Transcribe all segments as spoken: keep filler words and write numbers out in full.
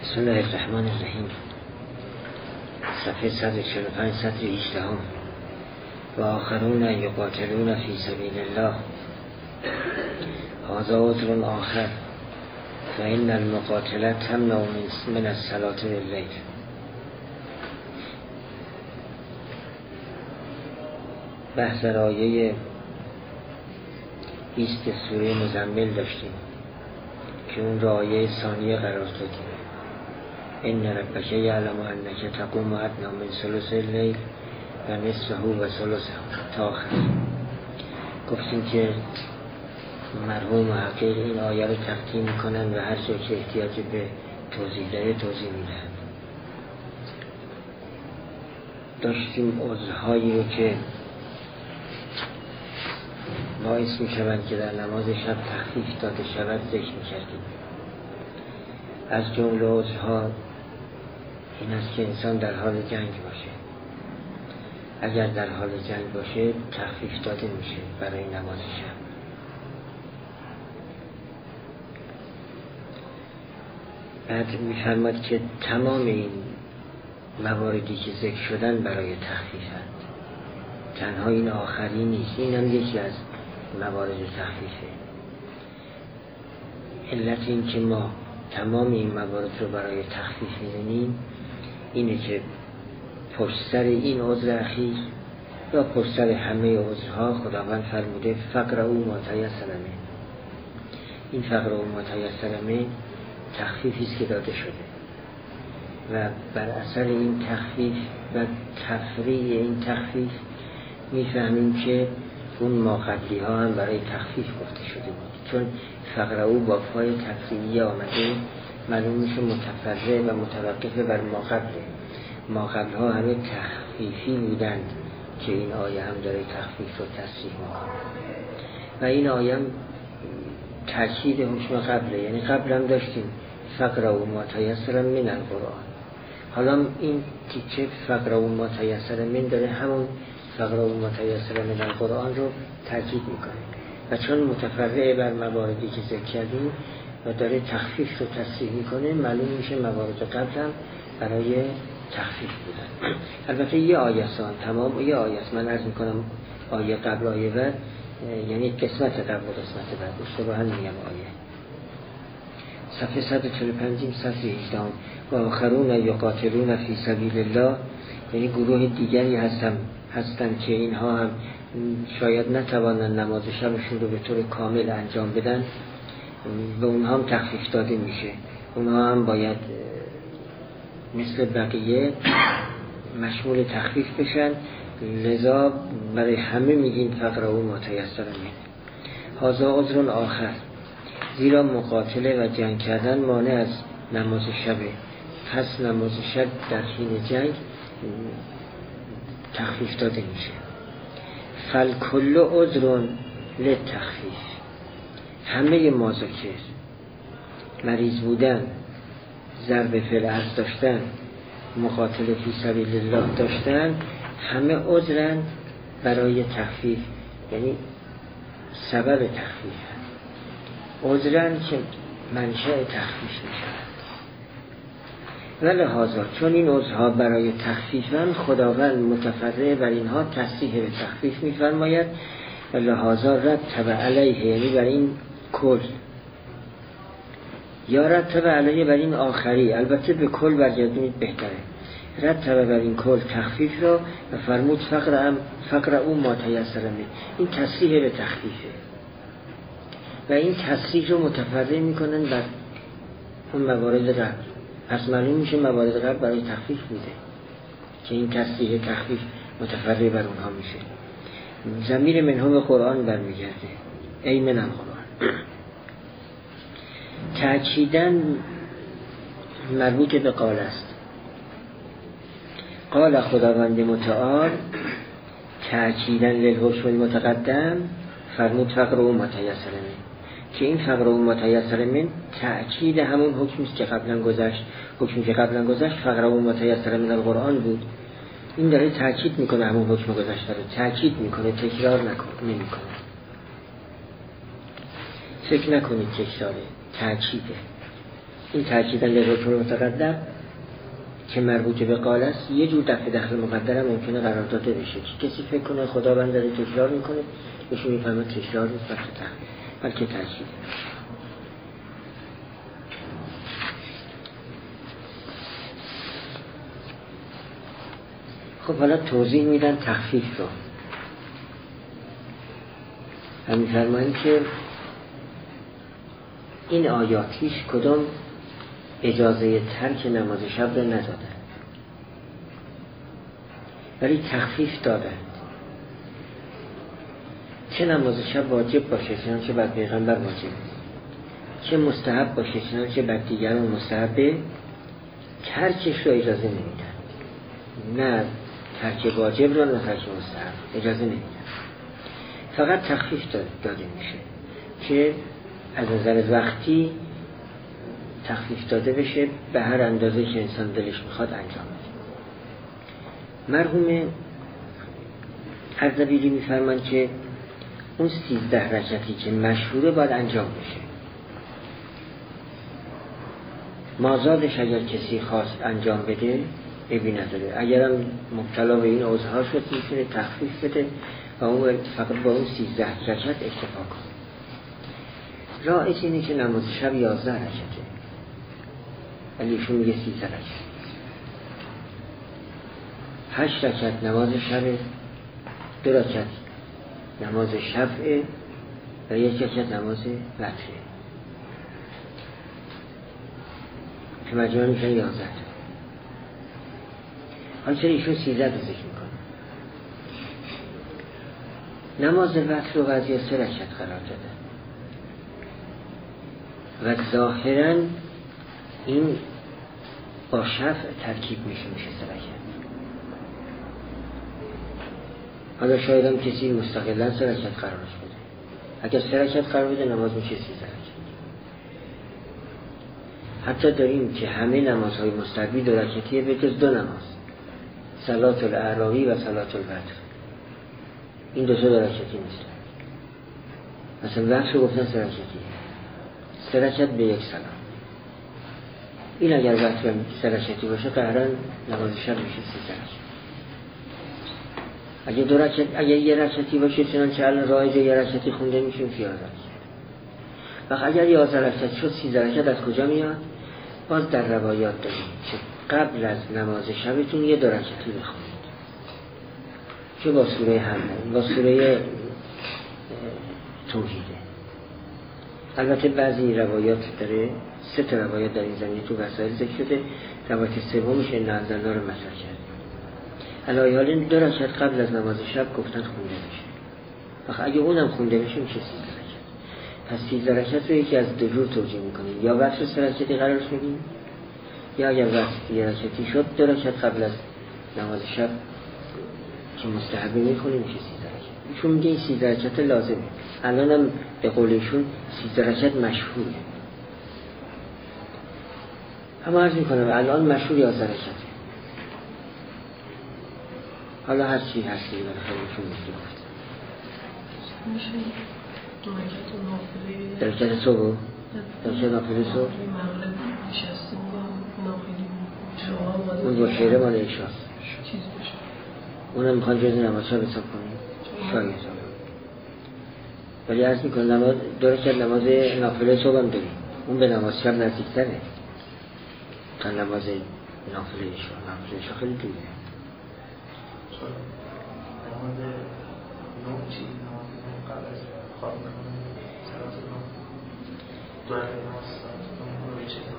بسم الله الرحمن الرحیم. صفحه صد و چهل و پنج صد و هجده هم. و آخرون یقاتلون فی سبیل الله هذا عذر آخر فإن المقاتله تمنع من الصلاة باللیل. بحث در آیه بیست سوره مزمل داشتیم که اون را آیه ثانیه قرار دادیم. ان ربک یعلم انک تقوم ادنی من ثلث اللیل و نصفه و ثلثه تا آخر. گفتیم که مرحوم محقق این آیه رو تقدیم میکنن و هر جا که احتیاج به توضیح داره توضیح میدن. داشتیم عذرهایی رو که باعث میشوند که در نماز شب تخفیف داده شود ذکر میکردیم. از جمله عذرها این است که انسان در حال جنگ باشه. اگر در حال جنگ باشه تخفیف داده میشه برای نماز شب. بعد میفرماد که تمام این مواردی که ذکر شدن برای تخفیف هست، تنها این آخری نیست. این هم یکی از موارد تخفیفه. علت این که ما تمام این موارد رو برای تخفیف می‌دونیم اینه که پشت سر این عذر اخیر یا پشت سر همه عذرها خداوند فرموده فقرؤا ما تیسر منه. این فقرؤا ما تیسر منه تخفیفی است که داده شده و بر اثر این تخفیف و تفریع این تخفیف میفهمیم که اون ما قبلی ها هم برای تخفیف گفته شده بود. چون فقرؤا با پای تفریعی آمده معلوم میشه متفرع و متوقف بر ما قبله. ما قبل ها همه تخفیفی بودند که این آیه هم داره تخفیف رو تصریح میکنه و این آیه هم تاکید حکم قبله. یعنی قبل هم داشتیم فقرؤا ما تیسر من القرآن. حالا این تیکه فقرؤا ما تیسر من داره همون فقرؤا ما تیسر من القرآن رو تاکید میکنه و چون متفرع بر مواردی که ذکر کردیم و داره تخفیف رو تصریح میکنه معلوم میشه موارد قبل هم برای تخفیف بودن. البته یه آیه است، تمام یه آیه است. من عرض میکنم آیه قبل آیه بعد، یعنی قسمت قبل و قسمت بعد. اشتباها میگم آیه. صفحه صد و چهل و پنج صد و هجده. و آخرون یقاتلون فی سبیل الله، یعنی گروه دیگری هستن هستن که اینها هم شاید نتوانند نماز شبشون رو به طور کامل انجام بدن، به اونها هم تخفیف داده میشه. اونها هم باید مثل بقیه مشمول تخفیف بشن. لذا برای همه میگیم فقرؤا ما تیسر منه. هذا عذر آخر، زیرا مقاتله و جنگ کردن مانع از نماز شبه. پس نماز شب در حین جنگ تخفیف داده میشه. فالکل عذر للتخفیف، همه مذاکر، مریض بودن، ضرب فی الارض داشتن، مقاتله فی سبیل الله داشتن، همه عذرن برای تخفیف، یعنی سبب تخفیف عذرن که منشأ تخفیف میشن. و لحاظا چون این عذرها برای تخفیفن خداوند متفرع بر اینها تصریح به تخفیف میفرماید. و لحاظا رتب علیه، یعنی بر این کل، یا رتب علیه بر این آخری. البته به کل برگردونید بهتره. رتب بر این کل تخفیف را و فرمود فقرؤا فقرؤا ما تیسر منه. این تصریح به تخفیفه و این تصریح رو متفرع میکنن بر اون موارد قبل. پس معلوم میشه موارد قبل برای تخفیف بوده که این تصریح تخفیف متفرع بر اونها میشه. ضمیر منهم به قرآن برمیگرده، ای من القرآن. تأکیداً مربوط به قال است. قال خداوند متعال تأکیداً للحکم المتقدم فرمود فقرؤا ما تیسر منه، که این فقرؤا ما تیسر منه تأکید همون حکمی است که قبلا گذشت. حکمی که قبلا گذشت فقرؤا ما تیسر من القرآن بود. این داره تأکید میکنه همون حکم گذشته رو تأکید میکنه، تکرار نمیکنه. فکر نکنید تکراره، تأکیده. این تأکیداً لرکن متقدم که مربوط به قال است، یه جور دفع دخل مقدر هم ممکنه قرار داده بشه که کسی فکر کنه خداوند داره تکرار میکنه، بهشون میفهمه تکرار نیست بلکه تأکید. خب حالا توضیح میدن تخفیف رو. هم میفرماییم که این آیات هیچ کدام اجازه ترک نماز شب را ندادند، ولی تخفیف دادند. چه نماز شب واجب باشه چنانچه بر پیغمبر واجب، چه مستحب باشه چنانچه بر دیگران مستحبه، ترکش رو اجازه نمیدن. نه ترک واجب را نه ترک مستحب اجازه نمیدن، فقط تخفیف داده میشه که از نظر وقتی تخفیف داده بشه به هر اندازه که انسان دلش میخواد انجام بده. مرحوم اردبیلی میفرمان که اون سیزده رکعتی که مشهوره باید انجام بشه، مازادش اگر کسی خواست انجام بده عیبی نداره، اگرم مبتلا به این عذرها شد میتونه تخفیف بده و اون فقط با اون سیزده رکعت اکتفا کنه. رایج اینه که نماز شب یازده رکعته، ولی ایشون میگه سیزده رکعت. هشت رکعت نماز شب، دو رکعت نماز شفعه و یک رکعت نماز وتره که مجموع میشه یازده. حالا چرا ایشون سیزده رو ذکر میکنه؟ نماز وتر رو بعضی سه رکعت قرار داده و ظاهراً این با شفع ترکیب میشه میشه سه رکعت. حالا شاید هم کسی مستقلاً سه رکعت قرارش بده، اگر سه رکعت قرار بده نماز میشه سیزده رکعت. حتی داریم که همه نمازهای مستحبی دو رکعتیه به جز دو نماز، صلات الاعراوی و صلات الوتر. این دو تا دو رکعتی نیست. مثلا وقت رو گفتن سه رکعتی، سه رکعت به یک سلام. این اگر وقت سه رکعتی باشه قهرن نماز شب میشه سیزده رکعت. اگه دو رکعت، اگه یه رکعتی باشه چنانچه الان رایج یه رکعتی خونده میشه یازده رکعت. وقت اگر یازده رکعت شد سیزده رکعت از کجا میاد؟ باز در روایات داریم که قبل از نماز شبتون یه دو رکعتی بخونید که با سوره حمد، با سوره توحیده. البته بعضی روایات داره، سه تا روایات در این زمینه تو وسائل ذکر شده، روایت سومش ان انزلنا رو مطرح کرد. علاوه بر این دو رکعت قبل از نماز شب گفتن خونده میشه. وقت اگه اونم خونده میشه میشه سیزده رکعت. پس سیزده رکعت رو یکی از دو جور توجیه میکنیم، یا وقت سه رکعتی قرارش میدیم، یا اگر وقت یه رکعتی شد دو رکعت قبل از نماز شب که مستحبی میکنیم میشه سیزده رکعت. چون میگه این سیزده رکعت لازمه. الان هم به قول ایشون سیزده رکعت مشهوره، اما عرض میکنم الان مشهور یازده رکعته. حالا هر چی هستی برای خیلیشون میگه در رکعت صبح در رکعت نافله صبح اون دو شعره مال ایشاست، اونم میخوان جز نماز شب حساب کنیم شاید. ولی عرض میکنم نماز دو رکعت نماز نافله صبح هم داریم، اون به نماز شب نزدیکتره تا نماز نافله ایشا. نافله ایشا خیلی دوره. نماز نو چی؟ نماز نو قبل از خواب نماز سلات نو دوره نماز سلات نو رو چه نو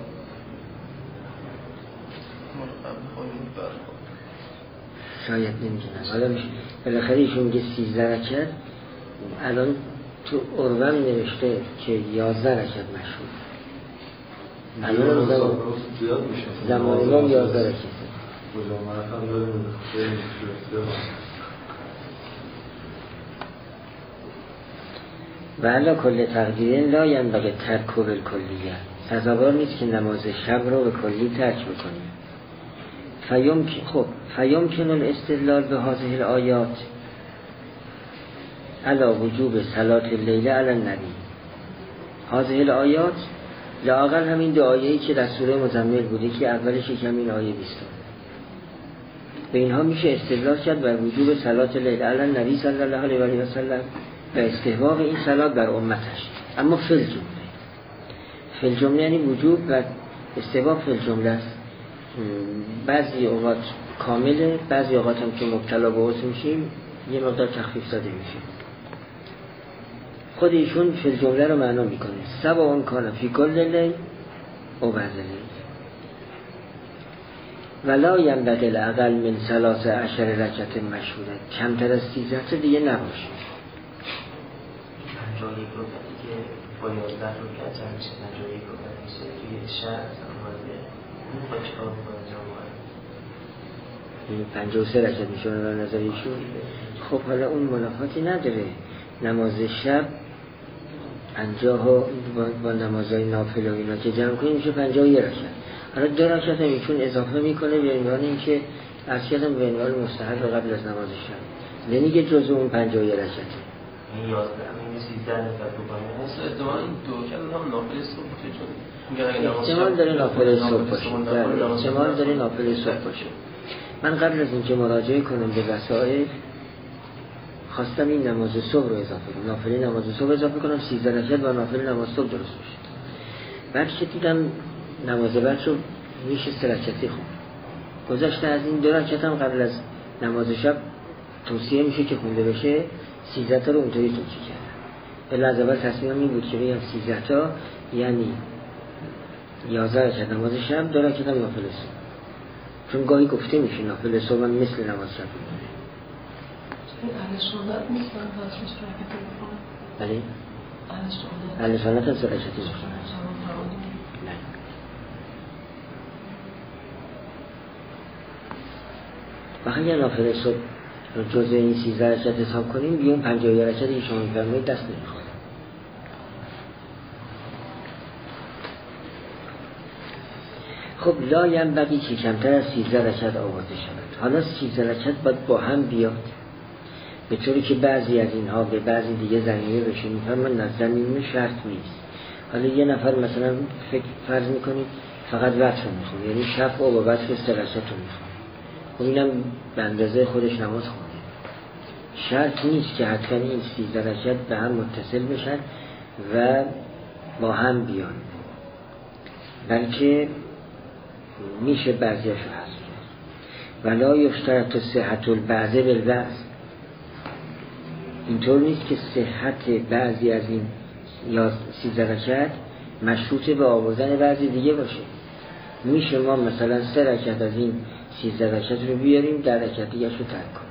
مال قبل خواهیم برخواب شاید نمیدونم. حالا میشه بالاخره ایشون میگه سیزده رکعت. الان تو اروم نوشته که یازده رکعت مشهور. الان زمان زمان امام یازده رکعت و علا کل تقدیر لا ینبغی ترک بالکلیه. سزاوار نیست که نماز شب رو به کلی ترک بکنیم. فیمکن خب فیمکن الاستدلال به هذه الآیات علی وجوب صلاة اللیل علی النبی. هذه الآیات لااقل همین دو آیه‌ای که در سوره مزمل بوده که اولش یکم این آیه بیست به اینها میشه استدلال کرد بر وجوب صلات لیل علی نبی صلی الله علیه و سلم و استحباب این صلات بر امتش. اما فی الجمله فی الجمله یعنی وجوب و استحباب فی الجمله است. بعضی اوقات کامله، بعضی اوقات هم که مبتلا به عذر میشیم یه مقدار تخفیف داده میشه. خود ایشون فی الجمله رو معنا میکنه سواء کان فی کل لیل او بعد لیل ولا ینبغی اقل من ثلاث عشر رکعت مشهوره، کمتر از سیزده دیگه نباشه. پنجاه و یک رکعتی که با یازده رکعت جمع میشه پنجاه و یک رکعت میشه توی شهر اومده اون با چهار رکعت جمع این پنجاه و سه رکعت میشه به نظر ایشون. خب حالا اون منافاتی نداره، نماز شب پنجاه با, با نمازهای نافله و اینا که جمع کنیم میشه پنجاه و یک رکعت. حالا دو رکعت هم ایشون اضافه میکنه به عنوان اینکه از کردم به عنوان مستحب قبل از نماز شب، نمیگه جزء اون پنجاه و یک رکعته. این یازده این سیزده نفر بکنه اصلا احتمال این دو کردن هم نافله صبح باشه، چون احتمال داره نافله صبح باشه. احتمال داره نافله صبح باشه. من قبل از اینکه مراجعه کنم به وسائل خواستم این نماز صبح رو اضافه کنم، نافله نماز صبح اضافه کنم سیزده رکعت و نافله نماز صبح درست بشه. بعد که دیدم نماز بعد رو میشه سه رکعتی خوند، گذشته از این دو رکعت هم قبل از نماز شب توصیه میشه که خونده بشه، سیزده تا رو اونطوری توصیه کردم. به لحظه اول تصمیمم این بود که بگم سیزده تا یعنی یازده رکعت نماز شب، دو رکعت هم نافله صبح، چون گاهی گفته میشه نافله صبح هم مثل نماز شب میمونه. اهل سنت نیستن هست میشه رکعتی بخونن؟ بله؟ اهل سنت اهل سنت هم سه رکعتی بخونن. وقتی یه نافله صبح جزء این سیزده رکعت حساب کنیم بیون پنجاه و یک رکعت که شما میفرمایید دست نمیخواد. خب لا ینبغی که کمتر از سیزده رکعت آورده شود. حالا سیزده رکعت باید با هم بیاد، به طوری که بعضی از اینها به بعضی دیگه ضمیمه بشه. میفرمان نه ضمیمه شرط نیست. حالا یه نفر مثلا فکر فرض میکنید فقط وتر رو میخونه، یعنی شفع و با وتر سه رکعت رو میخونه، خب اینم به اندازه خودش نماز خونده. شرط نیست که حتما این سیزده رکعت به هم متصل بشن و با هم بیان، بلکه میشه بعضیش رو حذف کرد. ولا یشترط صحت البعض بالبعض، اینطور نیست که صحت بعضی از این یا سیزده رکعت مشروط به آوردن بعضی دیگه باشه. میشه ما مثلا سه رکعت از این سیزده رکعت رو بیاریم، در رکعت دیگه رو ترک کنیم،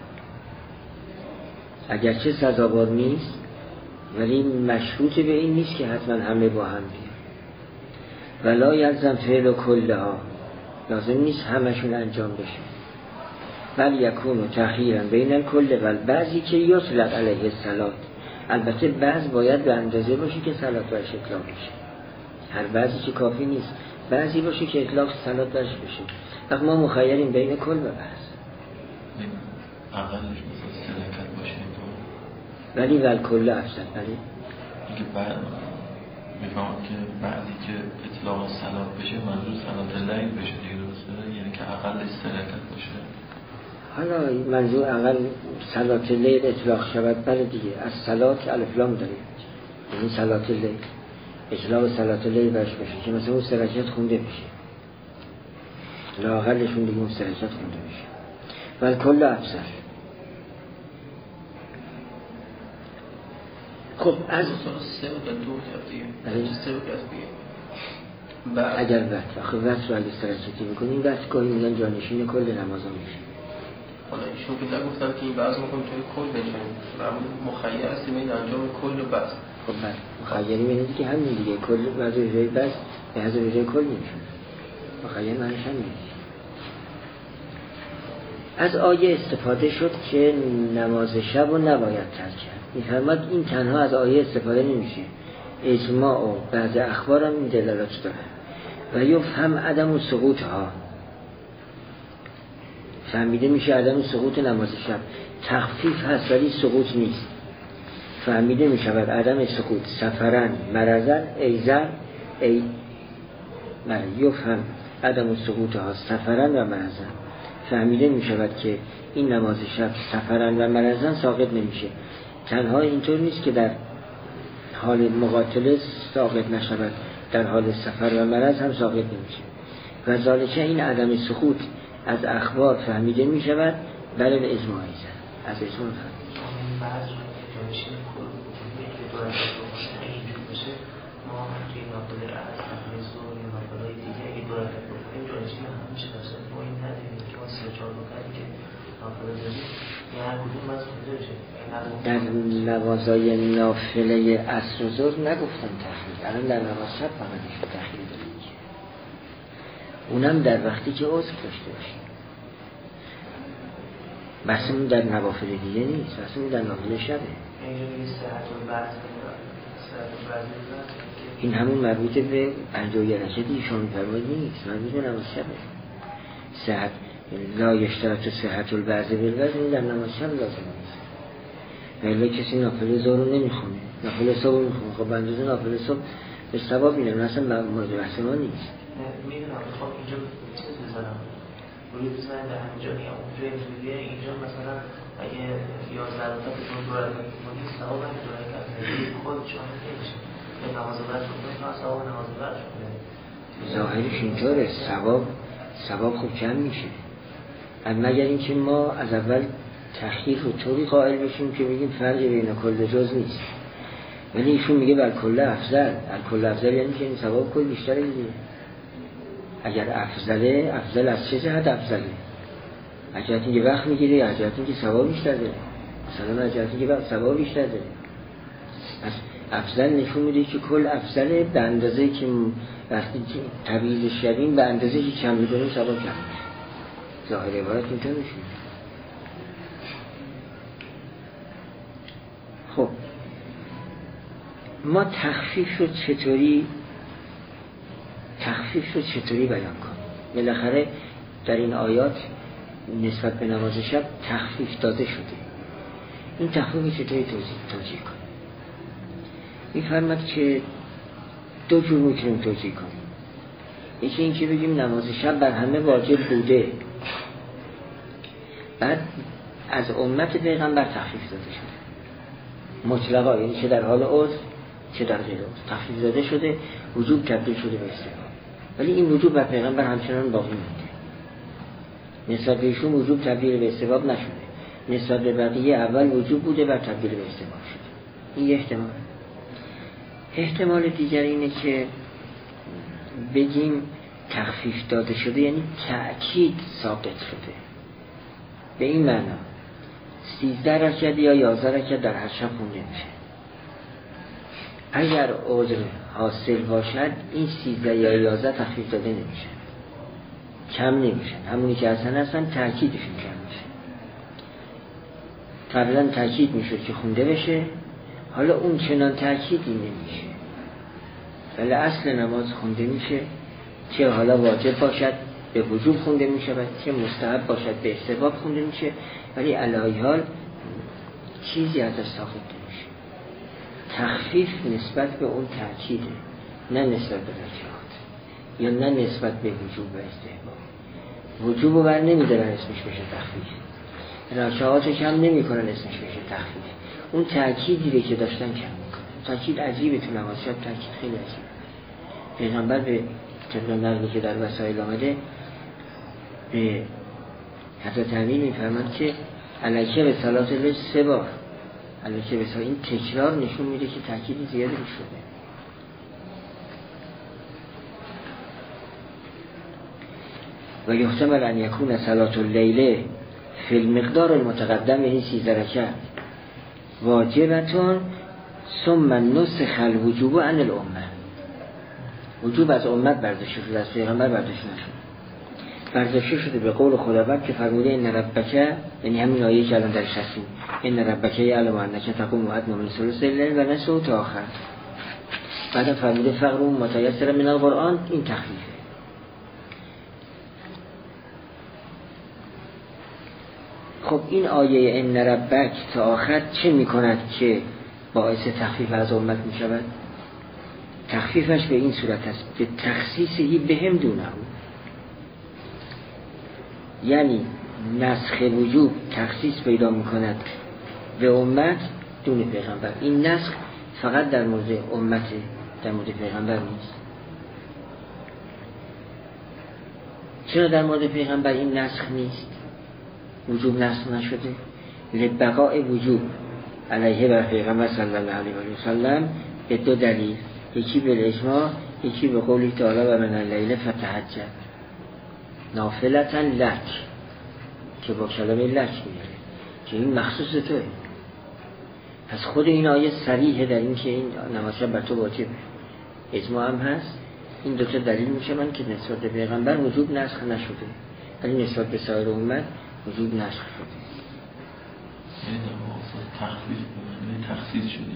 اگرچه سزاوار نیست ولی مشروط به این نیست که حتما همه با هم بیان. ولا یلزم فعل کلها، لازم نیست همشون انجام بشه. بل یکون و تخییرا بین الکل و بعضی که یطلق علیه الصلات، البته بعض باید به اندازه باشه که صلات برش اطلاق بشه، هر بعضی که کافی نیست، بعضی باشه که اطلاق صلات برش بشه. وقت ما مخیریم بین کل و بعض. اقلش مثلا سه رکعت باشه ولی ول کل افضل. ولی اینکه بعد میفهمم که بعضی که اطلاق صلات بشه منظور صلات لیل بشه دیگه، درسته؟ یعنی که اقلش سه رکعت باشه. حالا منظور اقل صلات لیل اطلاق شود، بله دیگه از صلات الف لام داره، یعنی صلات لیل اطلاق صلات لیل برش بشه که مثلا اون سه رکعت خونده بشه، لااقلشون دیگه اون سه رکعت خونده بشه. ول کل افضل. خب از سه و دو کردیم سه و بعد اگر وقت آخه وقت رو اگه سرچتی بکنیم وقت گاهی میگن جانشین کل نمازا میشه. حالا ایشون که نگفتن که این بعض میکنیم توی کل بنشونیم، مخیر هستیم این انجام کل و بعض. خب بعد مخیری مینید که همین دیگه کل بعض و ویژه بعض به حضر ویژه کل میشون، مخیر معنیش هم نیست. از آیه استفاده شد که نماز شب رو نباید ترک کرد. می‌فرماد این تنها از آیه استفاده نمیشه، اجماع و بعض اخبار هم این دلالت داره. و یفهم عدم سقوط ها، فهمیده میشه عدم سقوط نماز شب تخفیف هست ولی سقوط نیست. فهمیده میشه عدم سقوط سفرن مرضن ایزن ای بله یفهم عدم سقوط ها سفرن و مرزن، فهمیده می شود که این نماز شب سفرن و مرزن ساقط نمیشه. تنها اینطور نیست که در حال مقاتله ساقط نشود، در حال سفر و مرز هم ساقط نمیشه. و ذالکه این عدم سقوط از اخبار فهمیده می شود برای اجماعی زن از اجماع فهمیده. بعض جانشین کل که دورت باشه اینجور باشه ما توی ناقله از نقل زور یا ناقله دیگه اگه دورت بکنیم جانشین همیشه داشته ما این نداریم که ما سه چهار بکنیم که ناقله داریم یه هر کدوم باز خونده بشه. در نوازای نافله عصر و ظهر نگفتم تخییر، الان در نماز شب فقط ایشون تخییر داریم، اونم در وقتی که عذر داشته باشیم. بحثمون در نوافل دیگه نیست، بحثمون در نافله شبه. این همون مربوط به پنجاه و یک رکعتی ایشون می‌فرمایید نیست، مربوط به نماز شبه. صحت لا یشترط صحت البعض بالبعض این در نماز شب لازم نیست. ولی کسی نافله ظهر رو نمیخونه، نافله صبح رو میخونه، خب به اندازه نافله صبح به ثواب می‌رسه، اصلا مورد بحث ما نیست. میدونم خب اینجا چیز بزنم روی بزنم در همینجا میگم اونجا اینجوریه اینجا مثلا اگه یازده رکعت رو دو رکعت کنی ثواب هم دو رکعت خود چون نمیشه به نماز بعد کنی تا ثواب نماز بعد کنی ظاهرش اینطوره، ثواب ثواب خوب کم میشه. مگر اینکه ما از اول تخییر رو طوری قائل بشیم که بگیم فرق بین کل جز نیست، ولی ایشون میگه بر کل افضل. بر کل افضل یعنی که این ثواب کل بیشتره دیگه. اگر افضله، افضل از چه جهت افضله؟ از جهت اینکه وقت میگیره یا از جهت اینکه ثواب بیشتر داره؟ مثلا از جهت اینکه ثواب بیشتر داره. پس افضل نشون میده که کل افضله، به اندازه که وقتی تبعیض شدیم به اندازه که کم میکنیم ثواب کم میشه. ظاهر عبارت اینطور نشون میده. خب ما تخفیف رو چطوری تخفیف رو چطوری بیان کنیم؟ بالاخره در این آیات نسبت به نماز شب تخفیف داده شده. این تخفیف چطوری توضیح توجیه کنیم؟ می‌فرماد که دو جور میتونیم توجیه کنیم. یکی این که بگیم نماز شب بر همه واجب بوده، بعد از امت پیغمبر تخفیف داده شده مطلقا، یعنی چه در حال عذر چه در غیر عذر تخفیف داده شده، وجوب تبدیل شده به استحباب، ولی این وجوب بر پیغمبر همچنان باقی مونده. نسبت به ایشون وجوب تبدیل به استحباب نشده، نسبت به بقیه اول وجوب بوده بعد تبدیل به استحباب شده. این یه احتمال. احتمال دیگر اینه که بگیم تخفیف داده شده یعنی تأکید ساقط شده، به این معنا سیزده رکعت یا یازده رکعت در هر شب خونده میشه. اگر عذر حاصل باشد این سیزده یا یازده تخفیف داده نمیشه، کم نمیشه، همونی که اصلا هستن تأکیدشون کم میشه. قبلا تأکید میشد که خونده بشه، حالا اون چنان تأکیدی نمیشه، ولی اصل نماز خونده میشه، چه حالا واجب باشد به وجوب خونده میشه و چه مستحب باشد به استحباب خونده میشه، ولی علی حال چیزی ازش ساقط نمیشه. تخفیف نسبت به اون تأکیده، نه نسبت به رکعات یا نه نسبت به وجوب و استحباب. وجوب رو بر نمیدارن اسمش بشه تخفیف، رکعات کم نمی کنن اسمش بشه تخفیف، اون تأکیدی که داشتن کم میکنن. تأکید عجیبه تو نماز شب، تأکید خیلی عجیبه. پیغمبر به طبق نقلی که در وسائل آمده به حضرت امیر میفرماد که علیکه به صلات لیل سه بار، علیکه به صلات، این تکرار نشون میده که تأکید زیادی شده. و یحتمل ان یکون صلات اللیل فی المقدار المتقدم، یعنی سیزده رکعت واجبتون ثم نسخ الوجوب عن الامه، وجوب از امت برداشته شده، از پیغمبر برداشته نشده، برداشته شده به قول خداوند که فرموده ان ربک، یعنی همین آیه که الان درش هستیم، ان ربک یعلم انک تقوم ادنی من ثلث اللیل و نصفه تا آخر. بعد فرموده فقرؤوا ما تیسر من القرآن، این تخفیفه. خب این آیه ان ربک تا آخر چه میکند که باعث تخفیف از امت میشود؟ تخفیفش به این صورت است به تخصیصی بهم دونه، یعنی نسخ وجوب تخصیص پیدا میکند به امت دون پیغمبر. این نسخ فقط در مورد امت، در مورد پیغمبر نیست. چرا در مورد پیغمبر این نسخ نیست؟ وجوب نسخ نشده لبقاء وجوب علیه بر پیغمبر صلی الله علیه و سلم به دو دلیل، یکی به اجماع، یکی به قولی تعالی و من اللیل فتهجد نافلة لک، که با کلمه لک میاره که این مخصوص توه. پس خود این آیه صریحه در این که این نماز شب بر تو واجبه، اجماع هم هست. این دوتا دلیل میشه من که نسبت به پیغمبر وجوب نسخ نشده، ولی نسبت به سایر امت وجوب نسخ شده. یعنی تخفیف بودن، تخصیص شده.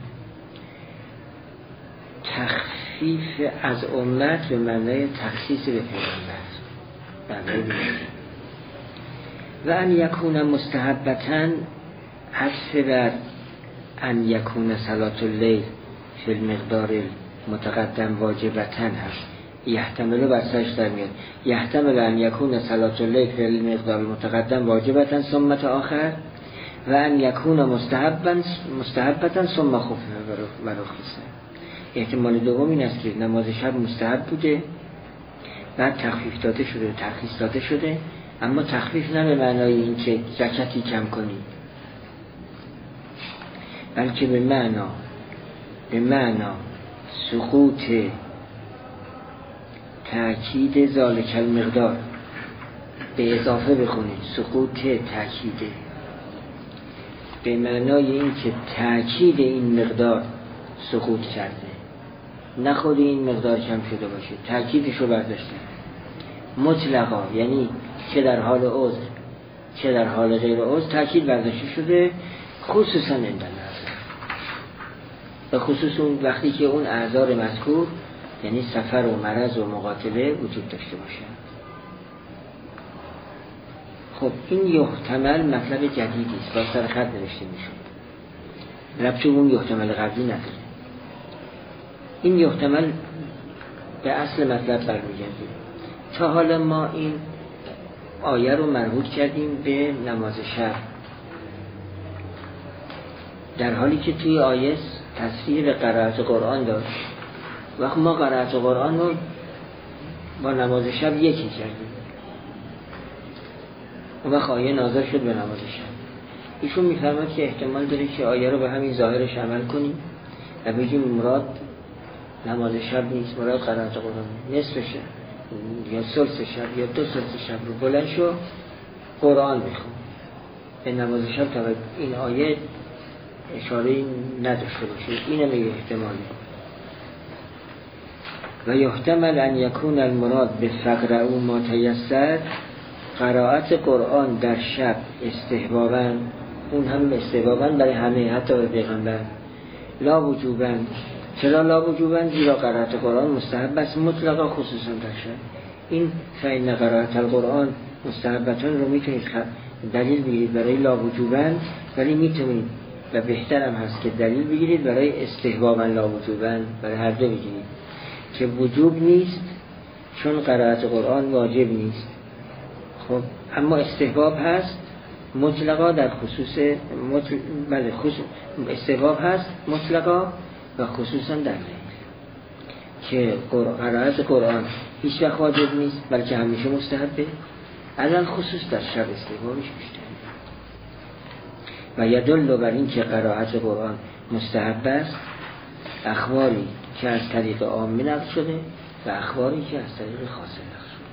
تخفیف از امت به معنای تخصیص به پیغمبر معنای بیشه. و ان یکون مستحبتاً حذف بر ان یکون صلاة اللیل فی المقدار متقدم واجبتاً هست. یحتمل بر سرش در میاد یحتمل ان یکون صلاة اللیل فی المقدار متقدم واجبتاً ثم آخر و ان یکون مستحباً مستحبتاً ثم خفف و رخصه. احتمال دوم این است که نماز شب مستحب بوده بعد تخفیف داده شده، ترخیص داده شده، اما تخفیف نه به معنای این که زکاتی کم کنی، بلکه به معنا به معنا سقوط تأکید ذالک المقدار، به اضافه بخونید سقوط تأکیده، به معنای این که تأکید این مقدار سقوط کرده، نه خود این مقدار کم شده باشه، تأکیدش رو برداشته مطلقا، یعنی چه در حال عذر چه در حال غیر عذر تأکید برداشته شده، خصوصا این بنظر به خصوص اون وقتی که اون اعذار مذکور یعنی سفر و مرض و مقاتله وجود داشته باشه. خب این یحتمل مطلب جدیدی است، با سر خط نوشته میشود، ربطی اون یحتمل قبلی نداره. این یحتمل به اصل مطلب برمیگرده. تا حالا ما این آیه رو مربوط کردیم به نماز شب، در حالی که توی آیه تصریح به قرائت قرآن داشت. وقت ما قرائت قرآن رو با نماز شب یکی کردیم، اون وقت آیه نازل شد به نماز شب. ایشون میفرماد که احتمال داره که آیه رو به همین ظاهرش عمل کنیم و بگیم مراد نماز شب نیست، مراد قرائت قرآن، نصف شب یا ثلث شب یا دو ثلث شب رو بلند شو قرآن بخون. به نماز شب تا این آیه اشاره نداشته باشه، این هم یه احتمالی. و یحتمل ان یکون المراد به فقرعوا ما تیسر، قرائت قرآن در شب استحباباً، اون هم استحباباً برای همه، حتی به پیغمبر، لا وجوباً. چرا لا وجوباً؟ زیرا قرائت قرآن مستحب است مطلقا خصوصاً در شب. این فإن قرائت القرآن مستحبتان رو میتونید دلیل بگیرید برای لا وجوباً، ولی میتونید و بهترم هست که دلیل بگیرید برای استحباباً لا وجوباً، برای هر دو بگیرید که وجوب نیست چون قرائت قرآن واجب نیست. خب اما استحباب هست مطلقا در خصوص مطل... بله خصوص... استحباب هست مطلقا و خصوصا در لیل، که قرائت قرآن هیچ وقت واجب نیست بلکه همیشه مستحبه، الان خصوص در شب استحبابش بیشتره. و یدل بر این که قرائت قرآن مستحب است اخباری که از طریق عام نقل شده و اخباری که از طریق خاص نقل شده.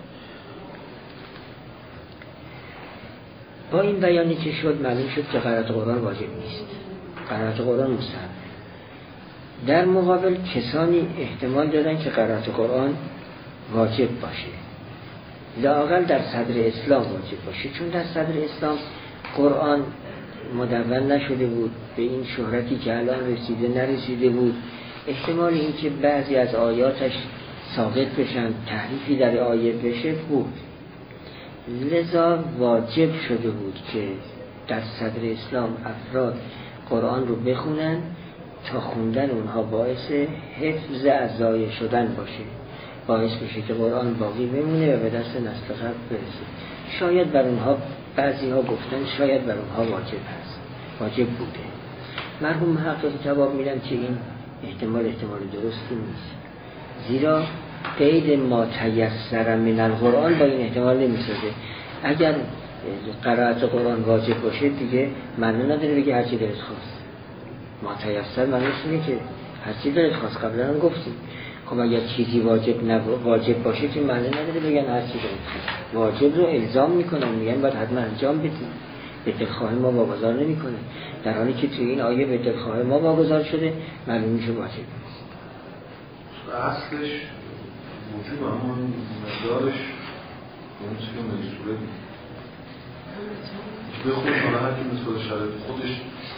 با این بیانی که شد معلوم شد که قرائت قرآن واجب نیست، قرائت قرآن مستحب. در مقابل کسانی احتمال دادن که قرائت قرآن واجب باشه، لااقل در صدر اسلام واجب باشه، چون در صدر اسلام قرآن مدون نشده بود، به این شهرتی که الان رسیده نرسیده بود. احتمال این که بعضی از آیاتش ساقط بشن، تحریفی در آیه بشه بود، لذا واجب شده بود که در صدر اسلام افراد قرآن رو بخونن تا خوندن اونها باعث حفظ از ضایع شدن باشه، باعث بشه که قرآن باقی بمونه و به دست نسل قبل برسه. شاید بر اونها بعضی ها گفتن شاید بر اونها واجب هست، واجب بوده. مرحوم محقق جواب میدن که این احتمال احتمال درستی نیست، زیرا قید ما تیسر من القرآن با این احتمال نمیسازه. اگر قرائت قرآن واجب باشه دیگه معنی نداره بگه هرچی دلت خواست. ما تیسر معنیش اینه که هرچی دلت خواست، قبلا هم گفتیم. خب اگر چیزی واجب نب... واجب باشه که معنی نداره بگن هرچی دلت خواست. واجب رو الزام میکنن، میگن باید حتما انجام بدیم، به دلخواه ما واگذار نمیکنه، در حالی که توی این آیه به دلخواه ما واگذار شده معلوم میشه واجب نیست. اصلش وجوب، اما مقدارش اون چیزی که مجبوره به خود حالا هر که مثل شرط خودش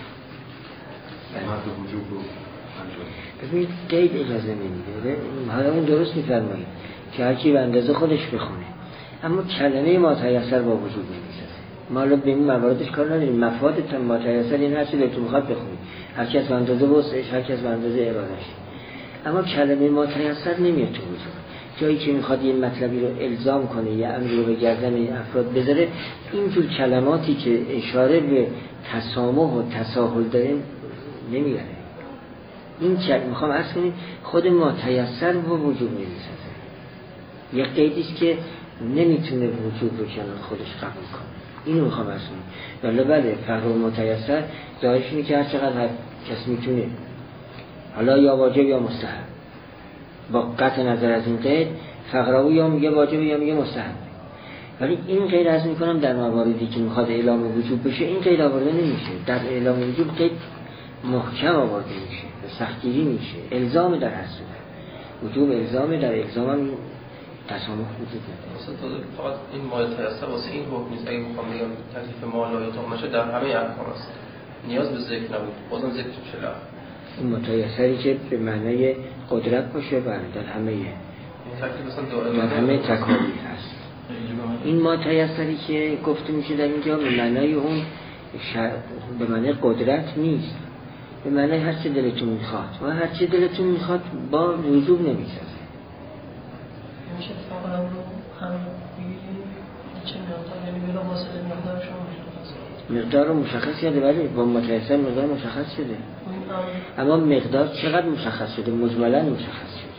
مرد وجوب رو انجام. ببینید قید اجازه نمیده، حالا اون درست میفرمایید که هر کی به اندازه خودش بخونه، اما کلمه ما تیسر با وجوب نمیسازه. ما الان به این مواردش کار نداریم. مفاد ما تیسر این هر چی دلتون میخواد بخونید، هر کی از به اندازه وسعش، هر کی از به اندازه ارادهش. اما کلمه ما تیسر نمیاد تو وجوب. جایی که میخواد یه مطلبی رو الزام کنه یا امری رو به گردن این افراد بذاره، اینجور کلماتی که اشاره به تسامح و تساهل داره نمیاره. این که میخوام عرض کنیم خود ما تیسر با وجوب نمیسازه. یک قیدیست که نمیتونه وجوب رو کنار خودش قبول کنه. اینو میخوام عرض کنیم. ولی بله فقر و متیسر ظاهرش اینه که هر چقدر هر کس میتونه، حالا یا واجب یا مستحب، با قطع نظر از این قید فقراوی یا میگه واجب یا میگه مستحب. ولی این قید عرض میکنم در مواردی که میخواد اعلام وجوب بشه این قید آورده نمیشه. در اعلام وجوب قید محکم آورده میشه، به سختگیری میشه، الزام در هر صورت. وجوب الزام، در الزام هم تسامح وجود نداره. مثلا فقط این مال تیسر واسه این حکم نیست. اگه بخوام بگم تکلیف مال لا یطاق نشه در همه احکام است، نیاز به ذکر نبود، بازم ذکر میشه. این متیسری که به معنای قدرت باشه بله در همه در همه تکالیف هست. این متیسری که گفته میشه در اینجا به معنای اون شر... به معنای قدرت نیست، به معنای هر چه دلتون میخواد و هر چه دلتون میخواد با وجوب نمیسازه. میشه فقط رو هم چه مقدار، یعنی بلا واسطه مقدارش رو مقدار رو مشخص کرده، ولی با متیسر مقدار مشخص شده، اما مقدار چقدر مشخص شده؟ مجملا مشخص شده.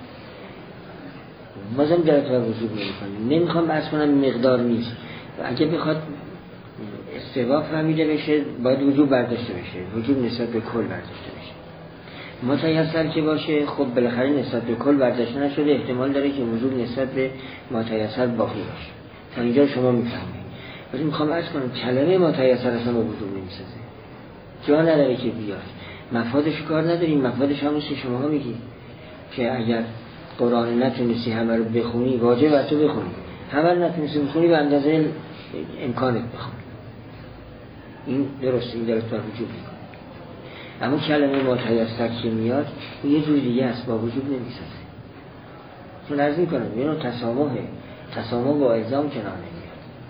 بازم درت بر وجوب نمی‌کنه. نمیخوام عرض کنم مقدار نیست. اگه بخواد استوا فهمیده بشه باید وجوب برداشته بشه، وجوب نسبت به کل برداشته بشه. متیسر که باشه خب بالاخره نسبت به کل برداشته نشده، احتمال داره که وجوب نسبت به متیسر باقی باشه. تا اینجا شما میفهمید. ولی میخوام عرض کنم کلمه متیسر اصلا با وجوب نمیسازه، جا نداره که بیاد. مفادش کار نداریم، مفادش همونست که شما ها میگی که اگر قرآن نتونستی همه رو بخونی واجب بر تو بخونی، همه رو نتونستی بخونی به اندازه امکانت بخونی. این درسته، این درست بر وجوب میکنه. اما کلمه متیسر که میاد یه جور دیگه است، با وجوب نمیسازه. چون عرض میکنم یه نوع تسامحه، تسامح با الزام کنار نمیاد.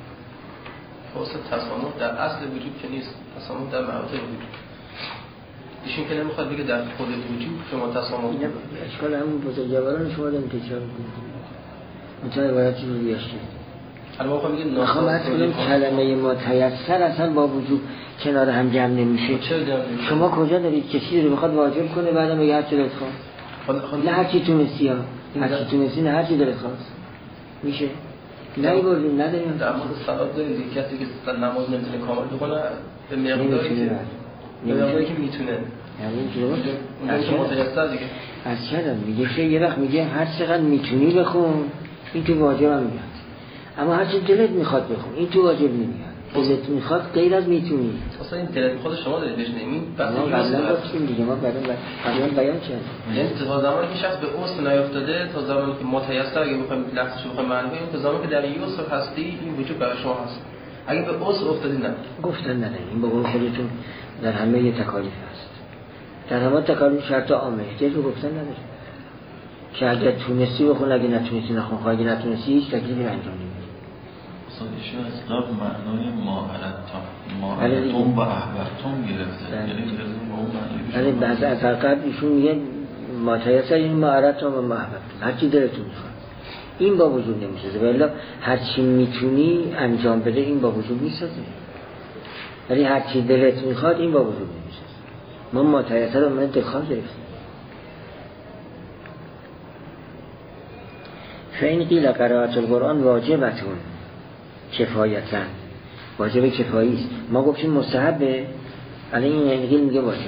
واسه تسامح در اصل وجود که نیست، تسامح در مواطن وجود. ایشون که نمیخواد بگه در خود وجود شما تسامح کنید. اشکال همون بزرگواران شما داریم تکرار میکنید. متای عبارتی رو بیاشتید. الان میخوام بگه میخوام از کنیم کلمه متیسر اصلا با وجود کنار هم جمع نمیشه. شما کجا دارید کسی رو بخواد واجب کنه بعدم بگه هر چی دلت خواست؟ نه هر چی تونستی ها، هر چی تونستی، نه هر چی دلت خواست. میشه؟ نه بردیم نداریم. در مورد صلات دارید کسی که نماز نمیتونه کامل بخونه به مقداری که به مقداری که میتونه. یعنی اون که متیسر دیگه. از چرا میگه یه وقت میگه هر چقدر میتونی بخون، این تو واجب هم میاد. اما هر چی دلت میخواد بخون، این تو واجب نمیاد. دلت میخواد غیر از میتونی. اصلا این دلت میخواد شما دارید بهش نمید. بس ما قبلا گفتیم دیگه، ما بعدا بعدا بیان کردیم. تا زمانی که شخص به اوست نیافتاده، تا زمانی که متیسر اگه بخوایم لفظش بخوایم معنی کنیم، تا زمانی که در یوسف هستی این وجود برای شما هست. اگه به اوست افتادی نه. گفتن نه این به قول خودتون در همه تکالیف هست. در همه تکالیف شرط عامه احتیاج رو گفتن نداره. که اگه تونستی بخون، اگه نتونستی نخون، اگه نتونستی هیچ تکلیفی انجام نمیدی. اصلا ایشون از قبل معنای ماهرتون ماهرتون و احبرتون گرفته، یعنی لازم با اون معنی بشه. بعد از قبل ایشون میگه ما تیسر این ماهرتون و محبتون، هرچی دلتون میخواد این با وجود نمیسازه، ولی هرچی میتونی انجام بده این با وجود میسازه، ولی هرچی دلت میخواد این با وجود نمیسازه. ما ما تیسر رو من دلخواه گرفتیم. فإن قیل قرائت القرآن واجبتون کفایتاً، واجب کفایی است. ما گفتیم مستحبه، الان این انقیل میگه واجبه.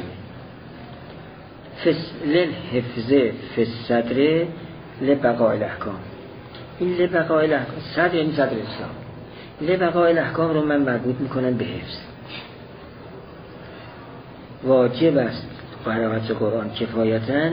للحفظ فی الصدر لبقاء الاحکام، این لبقاء الاحکام صدر یعنی صدر اسلام، لبقاء الاحکام رو من مربوط میکنم به حفظ. واجب است قرائت قرآن کفایتاً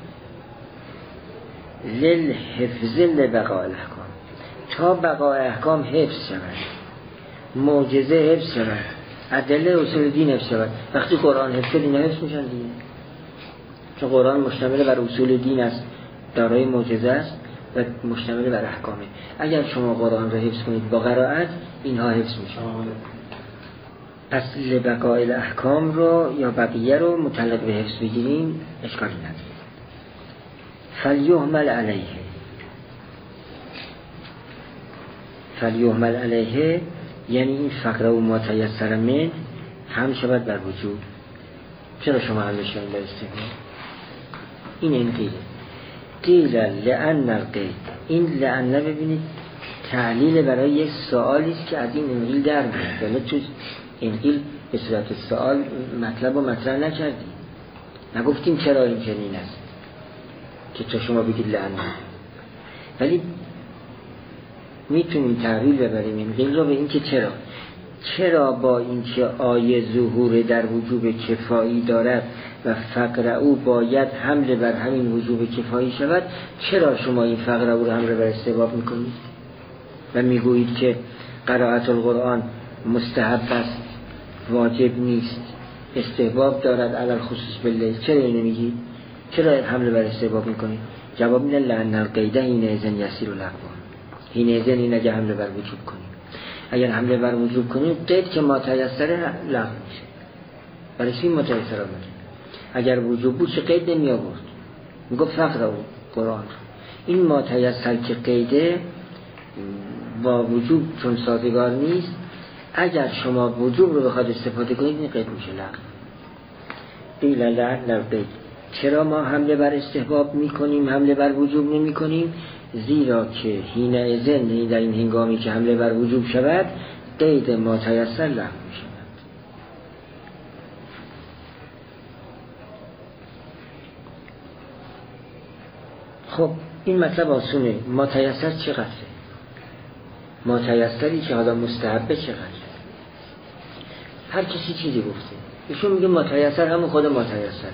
للحفظ لبقاء الاحکام، تا بقاء احکام حفظ شود، معجزه حفظ شود، ادله اصول دین حفظ شود. وقتی قرآن حفظ شد اینا حفظ میشن دیگه، چون قرآن مشتمل بر اصول دین است، دارای معجزه است و مشتمل بر احکامه. اگر شما قرآن را حفظ کنید با قرائت اینها حفظ میشن. پس لبقاء الاحکام رو یا بقیه رو متعلق به حفظ بگیریم اشکالی نداره. فلیحمل علیه، فلیحمل علیه یعنی این فقره و ما تیسر من هم شود بر وجود. چرا شما حملش کنید بر استحباب؟ این این قیله قیل لأن القید، این لأن ببینید تعلیل برای یک سوالی است که از این انقیل در میاد، ولی تو انقیل به صورت سوال مطلب و مطرح نکردیم، نگفتیم چرا این چنین است که تو شما بگید لأن، ولی میتونیم تعلیل ببریم انقیل رو به این که چرا چرا با اینکه آیه ظهور در وجوب کفایی دارد و فقره او باید حمل بر همین وجوب کفایی شود، چرا شما این فقره او رو حمل بر استحباب میکنید و میگویید که قرائت القرآن مستحب است، واجب نیست، استحباب دارد علی الخصوص باللیل؟ چرا اینو میگید؟ چرا حمل بر استحباب میکنید؟ جواب اینه لأن القید حینئذ یسیر الاقوال، حینئذ این اگه حمل بر وجوب کنیم، اگر حمله بر وجوب کنیم قید که ما تیسره لغو میشه. برای چی ما تیسره آمده؟ اگر وجوب بود چه قید نمی آورد، میگفت فقره و قرآن. این ما تیسر که قیده با وجوب چون سازگار نیست، اگر شما وجوب رو بخواد استفاده کنید این قید میشه لغو. قیل لأن القید، چرا ما حمله بر استحباب میکنیم حمله بر وجوب نمی کنیم؟ زیرا که حینئذ در این هنگامی که حمله بر وجوب شود قید ما تیسر لغو می شود. خب این مطلب آسونه. ما تیسر چقدره؟ ما تیسری که حالا مستحبه چقدر؟ هر کسی چیزی گفته. ایشون میگه ما تیسر همون خود ما تیسره،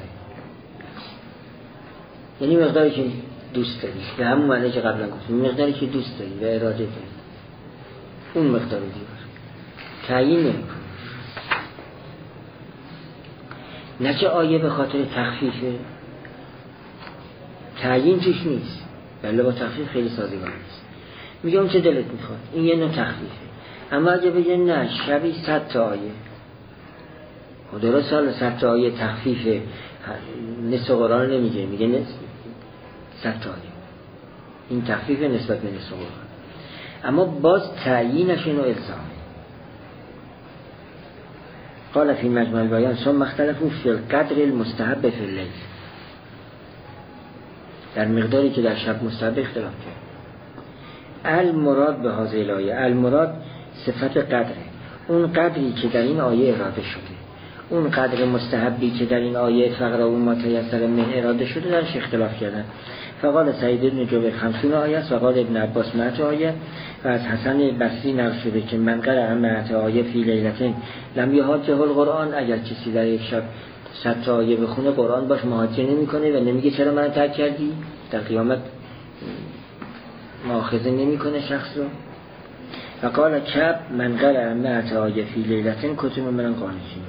یعنی مقداری که دوست داری، به همون معنی که قبلا گفتیم، مقداری که دوست داری و اراده داری اون مقدار دیگر تعیین نمی‌کنی. نه که آیه به خاطر تخفیفه، تعیین توش نیست، بله با تخفیف خیلی سازگار نیست. میگه اون چه دلت میخواد، این یه نوع تخفیفه. اما اگه بگه نه شبی صد تا آیه، و درست حالا صد تا آیه تخفیفه، نصف قرآن نمیگه، میگه نصف صد تا آیه، این تخفیف نسبت به نصف قرآن، اما باز تعیینش اینو الزامه. قال فی مجمع البیان ثم اختلفوا فی القدر المستحب فی اللیل، در مقداری که در شب مستحب اختلاف کرد. المراد به هذه الآیه، المراد صفت قدره، اون قدری که در این آیه اراده شده، اون قدر مستحبی که در این آیه فقره و ما تیسر من اراده شده درش اختلاف کردن. فقال سعید بن جبیر خمسون آیه است و قال ابن عباس مئة آیه، و از حسن بصری نقل شده که من قرأ مئة آیه فی لیلتین لم یحاجه القرآن، اگر کسی در یک شب صد تا آیه بخونه قرآن باش مواجه نمیکنه و نمیگه چرا من ترک کردی، در قیامت مؤاخذه نمیکنه شخص رو. و قال کعب من قرأ مئة آیه فی لیلتین کتب من قانتین.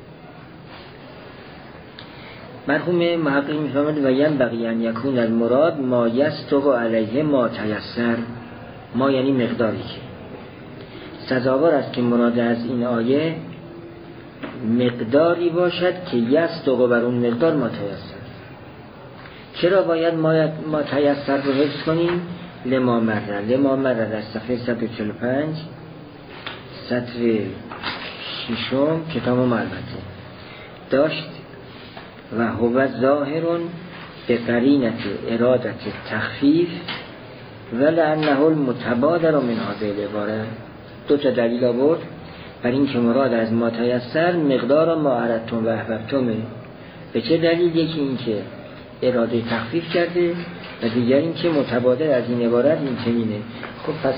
مرحوم محقق میفهمد و ینبغی ان یکون المراد ما یستوق علیه ما تیسر، ما یعنی مقداری که سزاوار است که مراد از این آیه مقداری باشد که یصدق بر اون مقدار ما تیسر. چرا باید ما تیسر رو حفظ کنیم؟ لما مره لما مره در صفحه صد و چهل و پنج سطر ششم کتاب معرفته داشت و هو ظاهرون به قرینت ارادت تخفیف ولعنه المتبادر من هذه العباره. دو تا دلیل آورد بر این که مراد از ما تیسر مقدار ما اردتم و احببتمه. به چه دلیل؟ یکی این که اراده تخفیف کرده و دیگر این که متبادر از این عبارت این چنینه. خب پس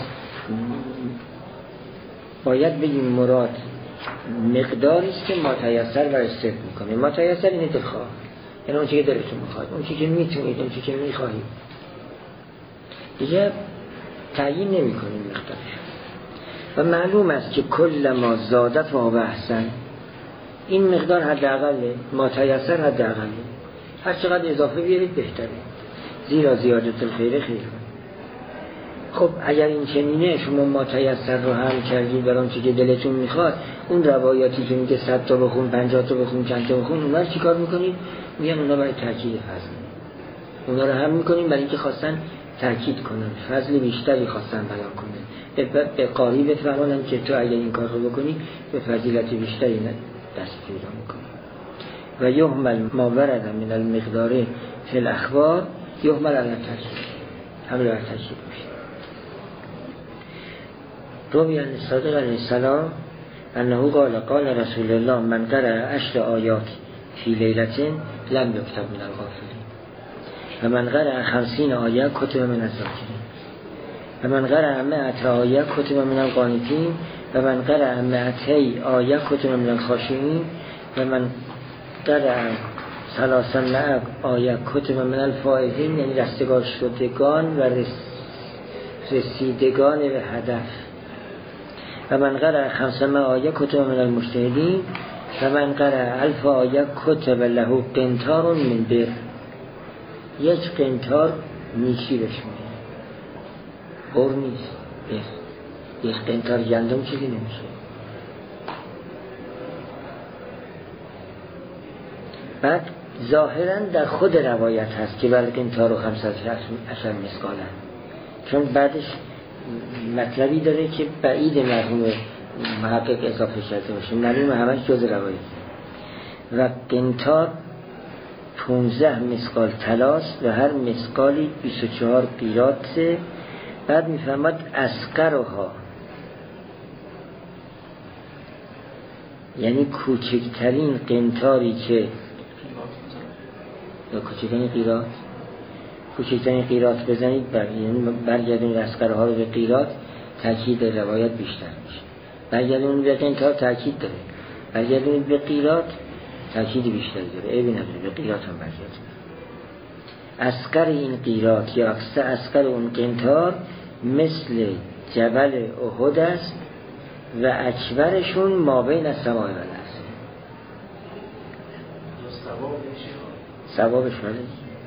باید بگیم مراد مقداری است که ما تیسر و استفاده میکنه. ما تیسر اینه دلخواه، یعنی اون چی که دلتون میخواد، اون چی که میتونید، اون چی که میخواهید. دیگه تعیین نمی کنیم مقدارش. و معلوم است که کل ما زاده فهو احسن، این مقدار حداقله، ما تیسر حداقله، هر چقدر اضافه بیارید بهتره، زیرا زیادت الخیر خیر. خب اگر این چنینه شما ما تیسر رو هم کردید برای اون چی که دلتون میخواد، اون روایاتی که میگه صد تا بخون، پنجاه تا بخون، چند تا بخون، اونها رو چی کار میکنید؟ میگن اونها برای تاکید فضل، اونها رو هم میکنیم برای اینکه خواستن تاکید کنن، فضل بیشتری خواستن بیان کنن، به قاری بفرمانن که تو اگر این کار رو بکنی به فضیلت بیشتری دست پیدا میکنی. و یهمل ما ورد من المقدار فی الاخبار یهمل علی التاکید، همه بر تاکید میشه. روی عن الصادق علیه السلام انه قال قال رسول الله من قرأ عشر آیات فی لیلة لم یکتب من الغافلین و من قرأ خمسین آیه کتب من الذاکرین و من قرأ مئة آیه کتب من القانتین و من قرأ مئتی آیه کتب من الخاشعین و من قرأ ثلاثمائة آیه کتب من الفائزین، یعنی رستگار شدگان و رسیدگان به هدف. و من قرأ خمسمائة آیه کتب من المجتهدین و من قرأ الف آیه کتب له قنطار من بر، یک قنطار نیکی بهش میده، بر نیست، بر. یک قنطار گندم چیزی نمیشه. بعد ظاهرا در خود روایت هست که بر قنطار و خمسة عشر مسقالن، چون بعدش مطلبی داره که بعید مرحوم محقق اضافه کرده باشه، معلوم همش جز روایت. و قنطار پونزده مسقال طلاست و هر مسقالی بیست و چهار قیراطه. بعد میفهمد اصغرها، یعنی کوچکترین قنطاری که یا کوچکترین قیراط کوچکترین قیراط بزنید بر یعنی برگردونید اصغرها رو به قیراط، تاکید روایت بیشتر میشه. برگردونید به قنطار تاکید داره، برگردونید به قیراط تاکید بیشتری داره، عیبی نداره، به قیراط هم برگردونید. اصغر این قیراط یا اکثر اصغر اون قنطار مثل جبل احد است و اکبرشون ما بین السماء و الارض. ثوابش ولی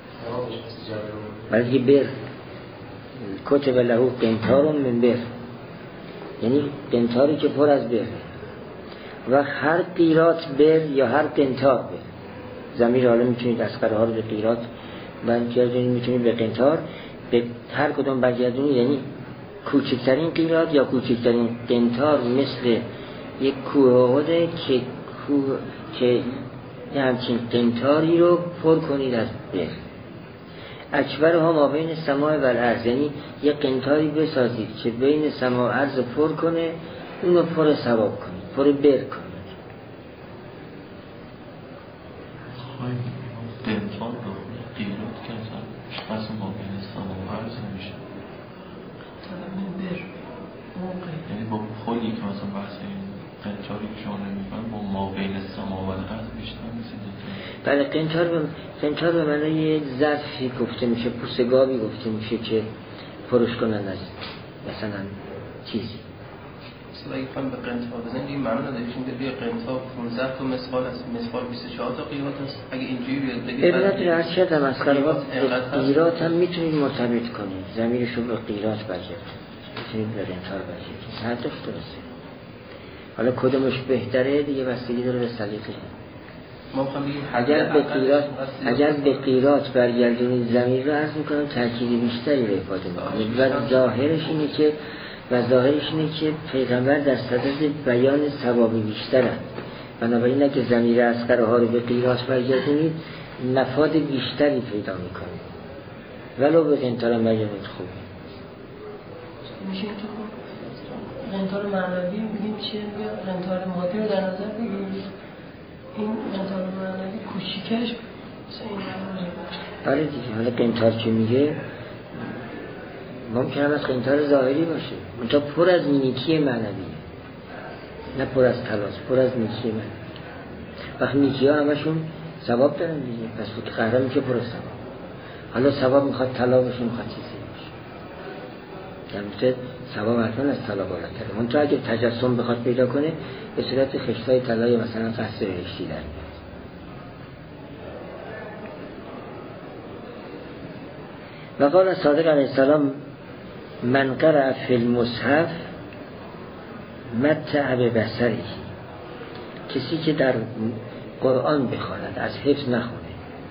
ولی بر کتب له قنطار من بر، یعنی قنطاری که پر از بر. و هر قیراط بر یا هر قنطار بر، ضمیر حالا میتونید اصغرها رو به قیراط برگردونید، میتونید به قنطار، به هر کدوم برگردونید، یعنی کوچکترین قیراط یا کوچکترین قنطار مثل یک کوه احده که کوه که یه همچین قنطاری رو پر کنید از بر. اکبرها ما بین سماع و الارض، یعنی یه قنطاری بسازید که بین سماع و ارض پر کنه، اونو پر ثواب کنید، پر بر کنید. قنطار رو قیراط که اصلا شخص ما بین سماع و ارض میشه، یعنی با خودی که مثلا بحث این قنطاری که شما نمیفهم با ما بین سماع و الارض بیشتر میسید. بله، قنطار به قنطار به معنی ظرفی گفته میشه، پوسگاوی گفته میشه که پرش کنن از مثلا چیزی. مثلا اگه خواهیم به قنطار بزنید این معنی نداره، چون که روی قنطار پانزده تا مسقال است، مسقال بیست و چهار تا قیراط است. اگه اینجوری بیاد بگید ابنت رعشت هم از قربات قیراط هم میتونید مرتبط کنید، ضمیرش رو به قیراط برگرد. میتونید به قنطار برسید. هر دوش درسته. حالا کدومش بهتره دیگه بستگی داره به سلیقه. ما میخوام بگیم اگر به قیرات اگر به قیرات برگردونید ضمیر رو عرض میکنم تأکید بیشتری رو افاده میکنه و ظاهرش اینه که و ظاهرش اینه که پیغمبر در صدد بیان ثواب بیشترن. بنابراین اگه ضمیر اصغر ها رو به قیرات برگردونید مفاد بیشتری پیدا میکنید. ولو به قنطار برگردونید خوبه. میشه تو قنطار معنوی بگیم چیه؟ میگه قنطار مادی رو در نظر بگیرید. این قنطار معنوی کوچیکش مثل این معنوی. آره دیگه. حالا قنطار که میگه ممکن هم از قنطار ظاهری باشه منتها پر از نیکی معنویه، نه پر از تلاش، پر از نیکی معنوی. وقت نیکی ها همشون ثواب دارن دیگه، پس بود قهرم میشه پر از ثواب. حالا ثواب میخواد طلا باشه، میخواد چیزی باشه، یعنی ثواب حتما از طلا بالاتره. منتها اگه تجسم بخواد پیدا کنه به صورت خشتای طلای مثلا قصر بهشتی در میاد. و قال صادق علیه السلام من قرأ فی المصحف متع ببصره، کسی که در قرآن بخواند از حفظ نخونه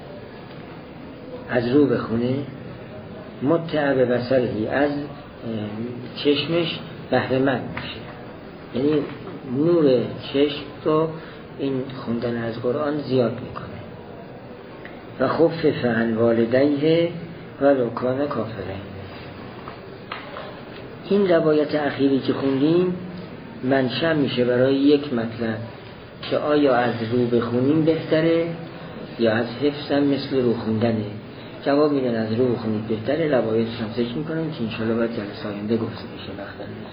از رو بخونه، متع ببصره از چشمش بهره مند میشه، یعنی نور چشم رو این خوندن از قرآن زیاد میکنه. و خفف عن والدیه ولو کان کافرین. این روایت اخیری که خوندیم منشأ میشه برای یک مطلب که آیا از رو بخونیم بهتره یا از حفظم مثل رو خوندنه. جواب میدن از رو بخونید بهتره. روایتش هم ذکر میکنم که انشاءالله باید جلسه آینده گفته بشه.